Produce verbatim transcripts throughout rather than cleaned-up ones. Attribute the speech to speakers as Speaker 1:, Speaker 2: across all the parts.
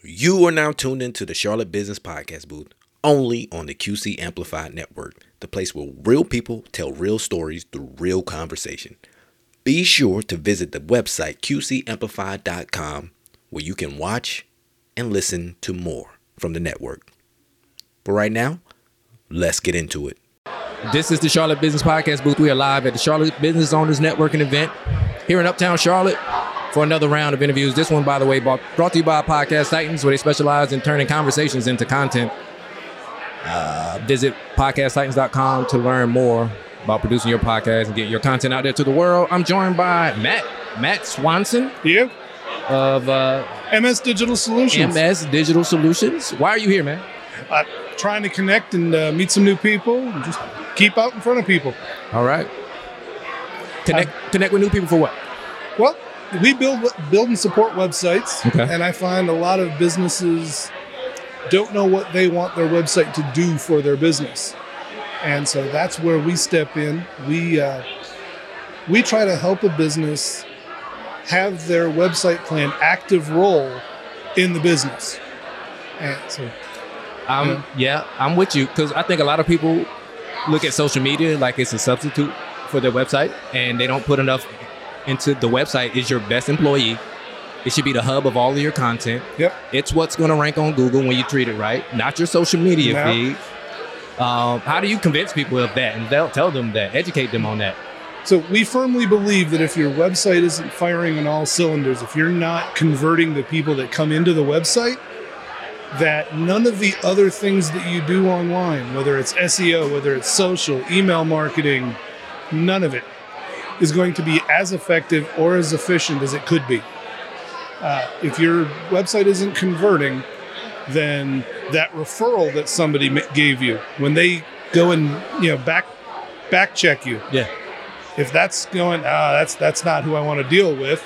Speaker 1: You are now tuned into the Charlotte Business Podcast booth, only on the Q C Amplified Network, the place where real people tell real stories through real conversation. Be sure to visit the website q c amplified dot com, where you can watch and listen to more from the network. But right now, let's get into it.
Speaker 2: This is the Charlotte Business Podcast booth. We are live at the Charlotte Business Owners Networking event here in Uptown Charlotte for another round of interviews. This one, by the way, brought, brought to you by Podcast Titans, where they specialize in turning conversations into content. Uh, visit podcast titans dot com to learn more about producing your podcast and get your content out there to the world. I'm joined by Matt, Matt Swanson.
Speaker 3: Yeah.
Speaker 2: Of uh,
Speaker 3: M S Digital Solutions.
Speaker 2: M S Digital Solutions. Why are you here, man?
Speaker 3: Uh, trying to connect and uh, meet some new people and just keep out in front of people.
Speaker 2: All right. Connect uh, connect with new people for what?
Speaker 3: Well, we build build and support websites,
Speaker 2: okay.
Speaker 3: And I find a lot of businesses don't know what they want their website to do for their business. And so that's where we step in. We uh, we try to help a business have their website play an active role in the business. And so,
Speaker 2: um, yeah. yeah, I'm with you, because I think a lot of people look at social media like it's a substitute for their website, and they don't put enough into the website. Is your best employee. It should be the hub of all of your content.
Speaker 3: Yep.
Speaker 2: It's what's going to rank on Google when you treat it right, not your social media
Speaker 3: no.
Speaker 2: feed. Um, how do you convince people of that and they'll tell them that, educate them on that?
Speaker 3: So we firmly believe that if your website isn't firing on all cylinders, if you're not converting the people that come into the website, that none of the other things that you do online, whether it's S E O, whether it's social, email marketing, none of it is going to be as effective or as efficient as it could be. Uh, if your website isn't converting, then that referral that somebody gave you, when they go and you know back back check you,
Speaker 2: yeah.
Speaker 3: if that's going, ah, that's that's not who I want to deal with,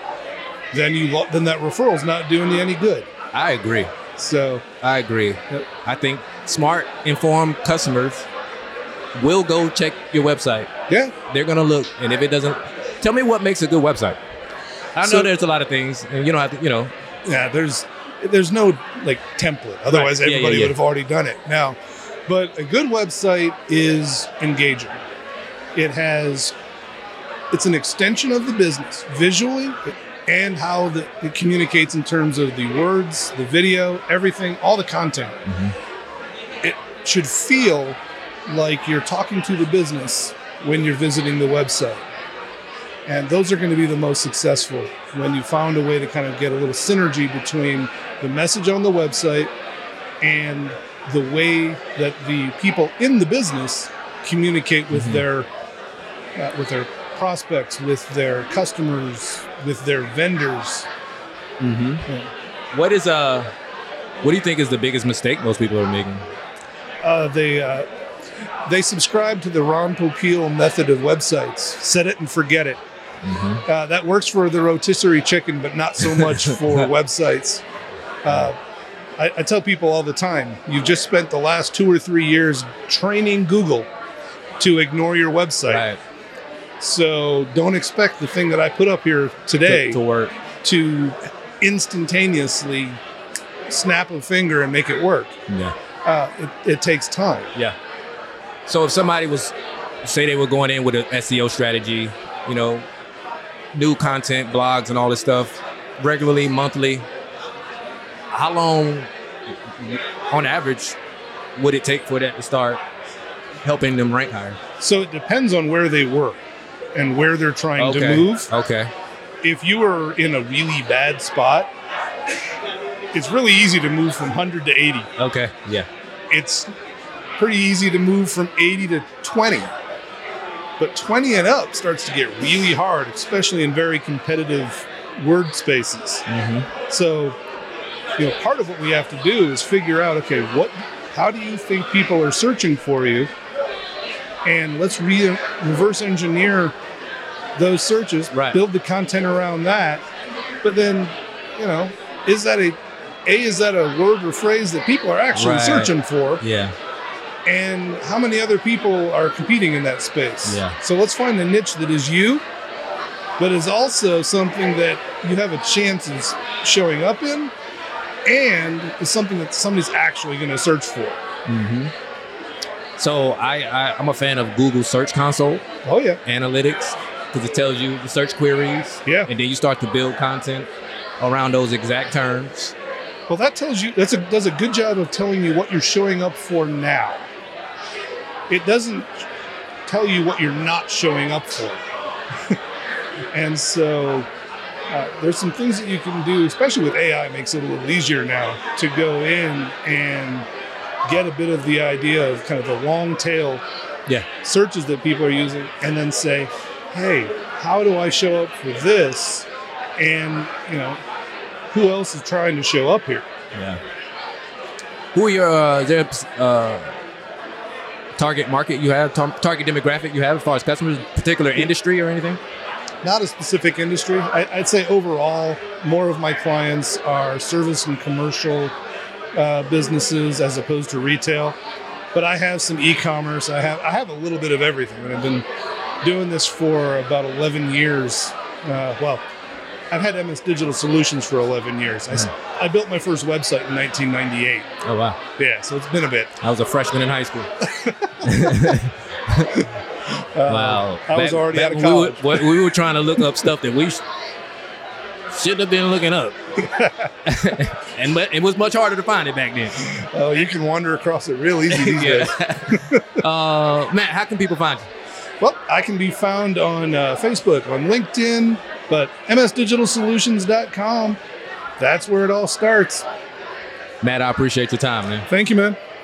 Speaker 3: then you then that referral's not doing you any good.
Speaker 2: I agree.
Speaker 3: So
Speaker 2: I agree.
Speaker 3: Yep.
Speaker 2: I think smart, informed customers will go check your website.
Speaker 3: Yeah,
Speaker 2: they're gonna look, and if it doesn't, tell me what makes a good website. I
Speaker 3: so,
Speaker 2: know there's a lot of things, and you don't have to, you know.
Speaker 3: Yeah, there's there's no like template. Otherwise,
Speaker 2: right. yeah,
Speaker 3: everybody
Speaker 2: yeah, yeah.
Speaker 3: would have already done it. Now, but a good website is engaging. It has, it's an extension of the business visually and how the, it communicates in terms of the words, the video, everything, all the content. Mm-hmm. It should feel like you're talking to the business when you're visiting the website. And those are going to be the most successful when you found a way to kind of get a little synergy between the message on the website and the way that the people in the business communicate with mm-hmm. their uh, with their prospects, with their customers, with their vendors.
Speaker 2: Mm-hmm. Yeah. What is uh, what do you think is the biggest mistake most people are making?
Speaker 3: Uh, they uh, they subscribe to the Ron Popeil method of websites. Set it and forget it. Mm-hmm. Uh, that works for the rotisserie chicken, but not so much for websites. Uh, I, I tell people all the time, you've just spent the last two or three years training Google to ignore your website.
Speaker 2: Right.
Speaker 3: So don't expect the thing that I put up here today
Speaker 2: to, to work,
Speaker 3: to instantaneously snap a finger and make it work.
Speaker 2: Yeah.
Speaker 3: Uh, it, it takes time.
Speaker 2: Yeah. So if somebody was, say they were going in with an S E O strategy, you know, new content, blogs and all this stuff, regularly, monthly, how long, on average, would it take for that to start helping them rank higher?
Speaker 3: So it depends on where they were and where they're trying
Speaker 2: okay.
Speaker 3: to move.
Speaker 2: Okay.
Speaker 3: If you were in a really bad spot, it's really easy to move from one hundred to eighty.
Speaker 2: Okay, yeah.
Speaker 3: It's pretty easy to move from eighty to twenty. But twenty and up starts to get really hard, especially in very competitive word spaces. Mm-hmm. So, you know, part of what we have to do is figure out, okay, what, how do you think people are searching for you? And let's re- reverse engineer those searches,
Speaker 2: right.
Speaker 3: build the content around that. But then, you know, is that a, A, is that a word or phrase that people are actually
Speaker 2: right.
Speaker 3: searching for?
Speaker 2: Yeah.
Speaker 3: And how many other people are competing in that space?
Speaker 2: Yeah.
Speaker 3: So let's find the niche that is you, but is also something that you have a chance of showing up in and it's something that somebody's actually going to search for.
Speaker 2: Mm-hmm. So I, I I'm a fan of Google Search Console.
Speaker 3: Oh yeah,
Speaker 2: analytics, because it tells you the search queries.
Speaker 3: Yeah,
Speaker 2: and then you start to build content around those exact terms.
Speaker 3: Well, that tells you that's a does a good job of telling you what you're showing up for now. It doesn't tell you what you're not showing up for. And so uh, there's some things that you can do, especially with A I, makes it a little easier now to go in and get a bit of the idea of kind of the long tail
Speaker 2: yeah.
Speaker 3: searches that people are using, and then say, hey, how do I show up for this? And, you know, who else is trying to show up here?
Speaker 2: Yeah. Who are your, uh, is there uh, target market you have, tar- target demographic you have as far as customers, particular industry or anything?
Speaker 3: Not a specific industry. I, I'd say overall, more of my clients are service and commercial uh, businesses as opposed to retail. But I have some e-commerce. I have I have a little bit of everything. And I've been doing this for about eleven years. Uh, well, I've had M S Digital Solutions for eleven years. I, I built my first website in nineteen ninety-eight.
Speaker 2: Oh, wow.
Speaker 3: Yeah, so it's been a bit.
Speaker 2: I was a freshman in high school.
Speaker 3: Uh,
Speaker 2: wow.
Speaker 3: I was
Speaker 2: back,
Speaker 3: already
Speaker 2: back
Speaker 3: out of
Speaker 2: when
Speaker 3: college.
Speaker 2: We were, we were trying to look up stuff that we sh- shouldn't have been looking up. And but it was much harder to find it back then.
Speaker 3: Oh, you can wander across it real easy these days.
Speaker 2: uh, Matt, how can people find you?
Speaker 3: Well, I can be found on uh, Facebook, on LinkedIn, but M S digital solutions dot com, that's where it all starts.
Speaker 2: Matt, I appreciate your time, man.
Speaker 3: Thank you, man.